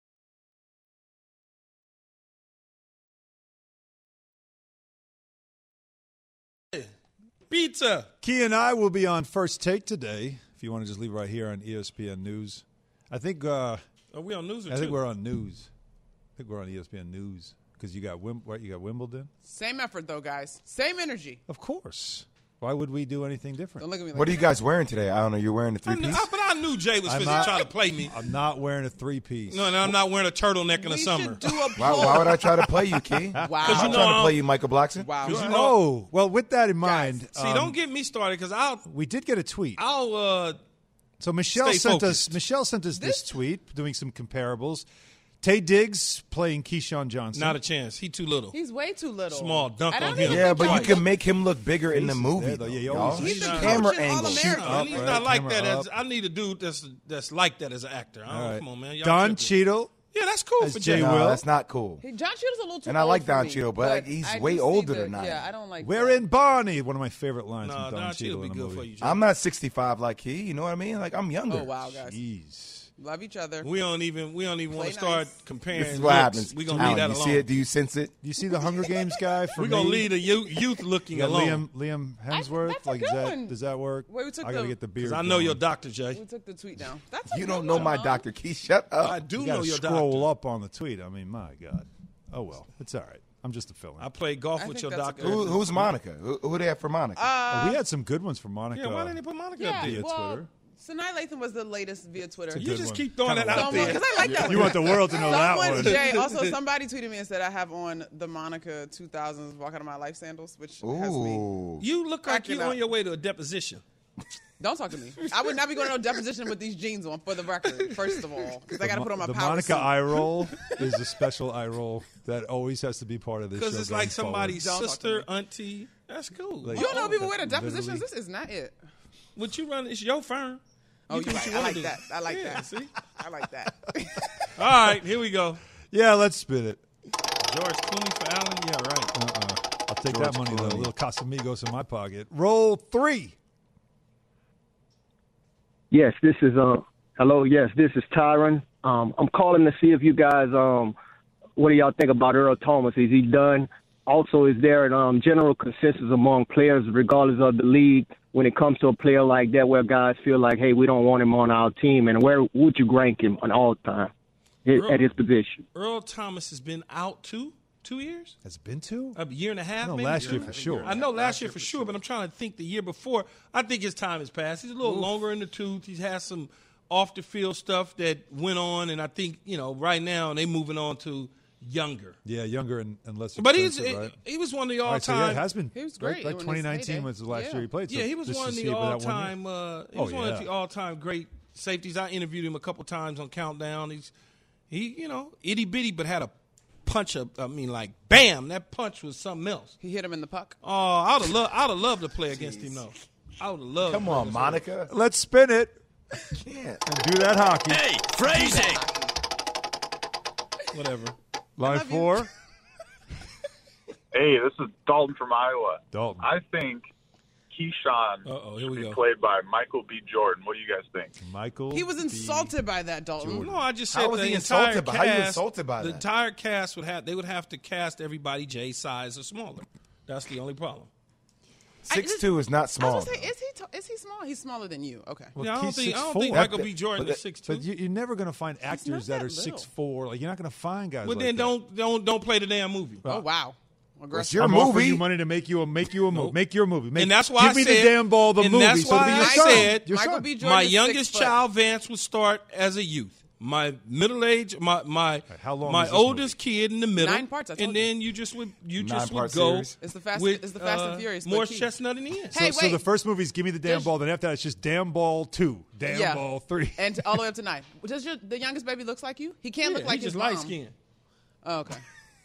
Pizza. Key and I will be on First Take today. If you want to just leave right here on E S P N News. I think uh, Are we on news or I think two? we're on news. I think we're on E S P N News because you got Wim- what, you got Wimbledon. Same effort, though, guys. Same energy. Of course. Why would we do anything different? Don't look at me like What are you that. guys wearing today? I don't know. You're wearing a I knew, three-piece? I, but I knew Jay was I'm supposed not- to try to play me. I'm not wearing a three-piece. No, and I'm not wearing a turtleneck in the We summer. should do a Why, poll. why would I try to play you, Key? Wow. I'm you know trying to I'm- play you, Michael Blackson. Wow. You know- Oh, well, with that in mind, See, um, don't get me started because I'll, we did get a tweet. I'll. Uh, So Michelle Stay sent focused. us Michelle sent us this, This- tweet doing some comparables. Tay Diggs playing Keyshawn Johnson. not a chance. He too little. He's way too little. Small dunk And I on don't him. even Yeah, think but you y'all- can make him look bigger in the Faces movie. there, though. though, Yeah, you y'all. always- He's the Camera coaching angle. All-American. And he's Up, not right, like camera that. As, up. I need a dude that's that's like that as an actor. I don't All know. right. Come on, man. Y'all Don tripping. Cheadle. Yeah, that's cool As for Jay Jay. Will. No, that's not cool. Hey, John Cheadle's a little too And I old like for Don me, Cheadle, but, like, he's I way do see older the- than I am. Yeah, I don't like We're that. in Barney. One of my favorite lines No, from Don, Don Cheadle Cheadle be in a good movie. for you, Jay. I'm not sixty-five like he. You know what I mean? Like, I'm younger. Oh, wow, guys. Jeez. Love each other. We don't even we don't even want Play to start nice. comparing. This is what looks. happens. We gonna Alan, leave that you alone. see it? Do you sense it? Do you see the Hunger Games guy? For We gonna me? leave the youth, youth You looking got alone. Liam Liam Hemsworth. that's a like good does that one. does that work? Wait, we took I gotta the- get the beard. 'Cause I know going. your doctor, Jay. We took the tweet down. That's a You good don't know one, my Mom. Doctor Keith. Shut up. I do You know gotta your scroll doctor. up on the tweet. I mean, my God. Oh well, it's all right. I'm just a fill-in. I played golf I with think your that's a doctor. good Who, who's Monica? Who, who they have for Monica? Oh, we had some good ones from Monica. Yeah, why didn't they put Monica Yeah, up there? via well, Twitter. Sinai Latham was the latest via Twitter. It's a You good just one. keep throwing Kinda that out Someone, there. because I like that one. You want the world to know that Someone, one. Jay, also somebody tweeted me and said I have on the Monica two thousands Walk Out of My Life sandals, which has me. Ooh. You look like Cracking you up. on your way to a deposition. Don't talk to me. I would not be going to no deposition with these jeans on, for the record, first of all, because I got to Mo- put on my the power Monica suit. eye roll is a special eye roll that always has to be part of this show. Because it's going like somebody's forward. Don't talk to sister, me. auntie. That's cool. Like- You don't know people wear the Literally. depositions? This is not it. What you run, it's your firm. Oh, You you're do what right. you I wanna like do. that. I like Yeah, that. see? I like that. All right, here we go. Yeah, let's spin it. George Clooney for Allen? Yeah, right. Uh-uh. I'll take George that money, though. A Clooney. little Casamigos in my pocket. Roll three. Yes, this is uh hello, yes, this is Tyron. Um I'm calling to see if you guys um what do y'all think about Earl Thomas? Is he done? Also, is there an um, general consensus among players, regardless of the league, when it comes to a player like that, where guys feel like, hey, we don't want him on our team, and where would you rank him on all time at, Earl- at his position? Earl Thomas has been out too. Two years? Has it been two? A year and a half? No, maybe? last year for sure. I know last year for sure, but I'm trying to think the year before. I think his time has passed. He's a little Oof. longer in the tooth. He's had some off the field stuff that went on, and I think you know right now they moving on to younger. Yeah, younger and, and less But he's expensive, right? he was one of the All all right, so time. yeah, it has been. He was right, great Like when twenty his nineteen heyday. was the last Yeah. year he played. So Yeah, he was just one to of see the it with that all one year. time. Uh, he Oh, was one yeah. of the all time great safeties. I interviewed him a couple times on Countdown. He's he you know itty bitty, but had a punch up. I mean, like bam, that punch was something else. He hit him in the puck. Oh, I'd have loved. I'd have loved to play against him though. I would have loved. Come to play on, against Monica. Let's spin it Can't. and do that hockey. Hey, phrasing. him. Whatever. Line four. Hey, this is Dalton from Iowa. Dalton. I think Keyshawn Uh-oh, here should we be go. played by Michael B. Jordan. What do you guys think? Michael. He was B. insulted by that, Dalton. No, I just How said was the he entire insulted by- cast. how you insulted by the that? entire cast would have. They would have to cast everybody Jay size or smaller. That's the only problem. Six two is not I was small. gonna say, is he t- is he small? He's smaller than you. Okay. Well, Yeah, I don't he's think- I don't 6'four". think Michael B. Jordan But is six two. But you, you're never going to find actors that, that are little. six four. Like you're not going to find guys. Well, like then that. don't don't don't play the damn movie. Oh wow. It's your I'm offering movie. you money to make you a make you a movie. Nope. Make your movie. Make, and that's why give I me said, the damn ball, the and movie. that's so why it'll be your I son. said Your Michael son. B. Jordan my is six youngest foot. child Vance would start as a youth. My middle age, my my how long my is this oldest kid in the middle, Nine parts, I told and you. then you just would you just would Nine-part go. series. It's the Fast- with, it's the Fast and uh, Furious, but Morris Keith. Chestnut in the end. So, Hey, so the wait. first movie is Give Me the Damn There's- Ball. Then after that, it's just Damn Ball two, Damn Yeah. Ball three. And all the way up to nine. Does your the youngest baby looks like you? He can't Yeah, look like he's his just light mom. skinned. Oh, okay.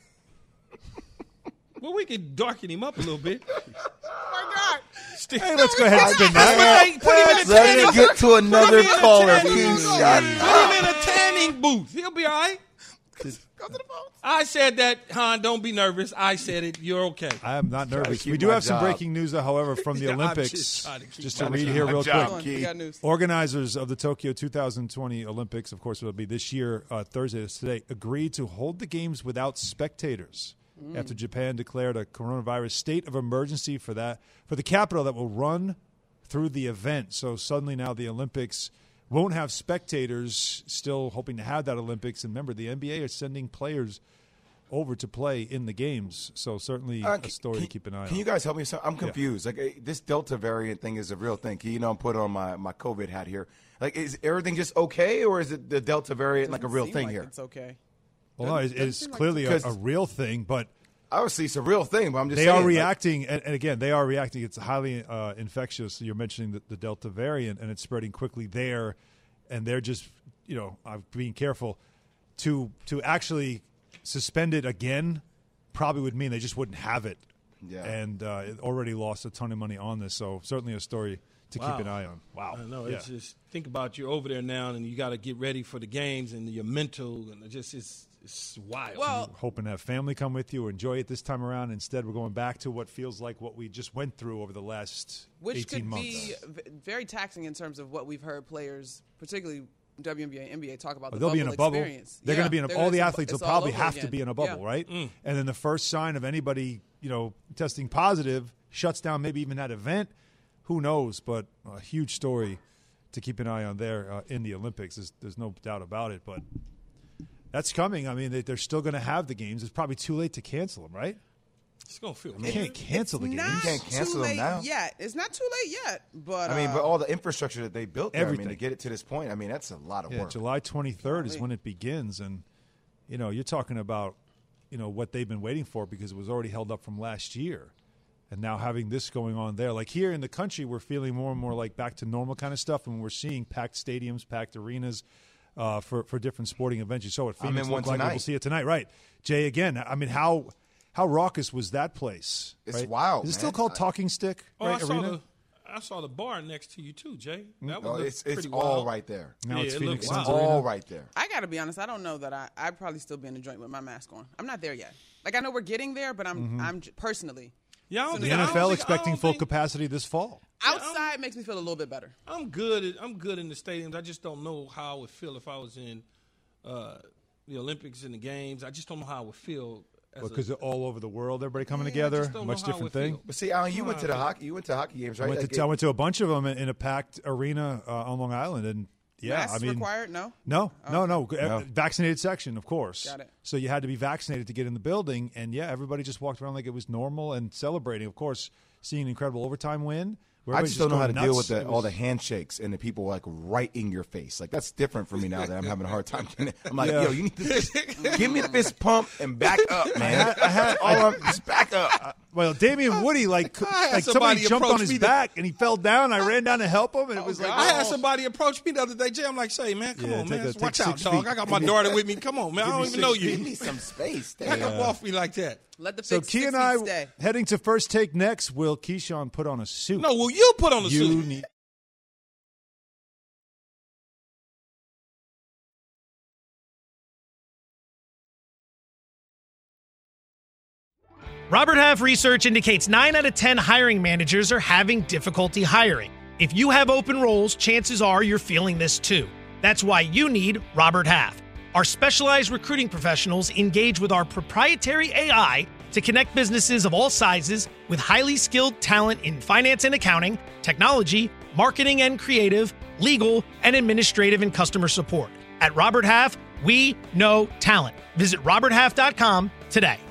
Well, we could darken him up a little bit. Oh my God. Hey, let's go ahead and spin that. Hey, put him in a tanning Let's get to another Put him in a caller, tanning- Keyshawn. Put him in a tanning booth. He'll be all right. Go to the phone. I said that, Han. Don't be nervous. I said it. You're okay. I am not Try to nervous. keep We do my have some job. breaking news, however, from the Yeah, I'm Olympics. just trying to keep Just to my read job. here real Good job, quick. We got news. Organizers of the Tokyo two thousand twenty Olympics, of course, it'll be this year, uh, Thursday, that's today, agreed to hold the games without spectators after Japan declared a coronavirus state of emergency for that for the capital that will run through the event. So suddenly now the Olympics won't have spectators. Still hoping to have that Olympics. And remember, the N B A are sending players over to play in the games. So certainly Uh, a story can, to keep an eye on. Can you guys help me? So I'm confused. Like eh, this Delta variant thing is a real thing. Can you know I'm putting on my, my COVID hat here. Like, is everything just okay, or is it the Delta variant like a real Seem thing like here? It's okay. Well, no, it- Doesn't it's seem like clearly a, Because- a real thing, but Obviously, it's a real thing. But I'm just they saying, are like, reacting, and, and again, they are reacting. It's highly uh, infectious. You're mentioning the, the Delta variant, and it's spreading quickly there, and they're just, you know, uh, being careful to to actually suspend it again. Probably would mean they just wouldn't have it, Yeah. and uh, it already lost a ton of money on this. So certainly a story to Wow. keep an eye on. Wow, I know. Yeah. It's just think about you're over there now, and you got to get ready for the games and your mental, and it just it's it's wild. Well, Hoping to have family come with you or enjoy it this time around. Instead, we're going back to what feels like what we just went through over the last which eighteen could months. be v- very taxing in terms of what we've heard players, particularly W N B A, N B A, talk about. The They'll be in bubble a bubble. experience. They're Yeah, going to be in a. they're All gonna- the it's- athletes will it's all probably over have to again. be in a bubble, Yeah. right? Mm. And then the first sign of anybody, you know, testing positive shuts down maybe even that event. Who knows? But a huge story to keep an eye on there uh, in the Olympics. There's, there's no doubt about it. But that's coming. I mean, they, they're still going to have the games. It's probably too late to cancel them, right? It's gonna feel. You can't cancel the It's games. not You can't cancel too them late now. yet. It's not too late yet. But I mean, uh, but all the infrastructure that they built there, I mean, everything. to get it to this point, I mean, that's a lot of Yeah, work. July twenty-third is Golly. when it begins, and you know you're talking about you know what they've been waiting for because it was already held up from last year, and now having this going on there. Like here in the country, we're feeling more and more like back to normal kind of stuff, and we're seeing packed stadiums, packed arenas uh, for for different sporting events. You saw what I'm Phoenix in one looked like. tonight. We'll see it tonight, right? Jay, again, I mean, how how raucous was that place? It's right? wild, Is it man. still called I- Talking Stick? Oh, right, I saw arena? the I saw the bar next to you too, Jay. That Oh, was it's it's pretty all wild. right there. Now Yeah, it's it Phoenix looked Suns wild. Arena. All right there. I got to be honest. I don't know that I. I'd probably still be in the joint with my mask on. I'm not there yet. Like I know we're getting there, but I'm. Mm-hmm. I'm j- personally. Yeah, I don't The think- I don't N F L think- I expecting don't full think- capacity this fall. Outside makes me feel a little bit better. I'm good. At, I'm good in the stadiums. I just don't know how I would feel if I was in uh, the Olympics and the games. I just don't know how I would feel. as a- Because all over the world, everybody coming Yeah, I together, just don't much know how I different would thing. feel. But see, Alan, you Come went on, to the man. hockey. You went to hockey games, I right? went, Like, to, I went to a bunch of them in a packed arena uh, on Long Island, and Yeah, Masks I mean, required? No? No, no, no, No. Vaccinated section, of course. Got it. So you had to be vaccinated to get in the building, and yeah, everybody just walked around like it was normal and celebrating. Of course, seeing an incredible overtime win. where I everybody's just don't know how to going deal nuts. with the, It all was- the handshakes and the people like right in your face. Like that's different for me now that I'm having a hard time getting it. I'm like, Yeah. yo, you need to just give me the fist pump and back up, man. I had- I had- all I'm, just back up. Well, Damian Woody, like, I had like somebody somebody jumped approach on his me to- back and he fell down. I ran down to help him, and it was like, I had oh. somebody approach me the other day, Jay. I'm like, say, man, come Yeah, on, take man. a- take Watch out, six dog. feet. I got my daughter with me. Come on, man. I Give don't me even know six you. Give me some space. Back up Damn. off me like that. Let the So big Key six and feet I stay. heading to First Take next. Will Keyshawn put on a suit? No, will you put on a you suit? Need- Robert Half research indicates nine out of ten hiring managers are having difficulty hiring. If you have open roles, chances are you're feeling this too. That's why you need Robert Half. Our specialized recruiting professionals engage with our proprietary A I to connect businesses of all sizes with highly skilled talent in finance and accounting, technology, marketing and creative, legal, and administrative and customer support. At Robert Half, we know talent. Visit robert half dot com today.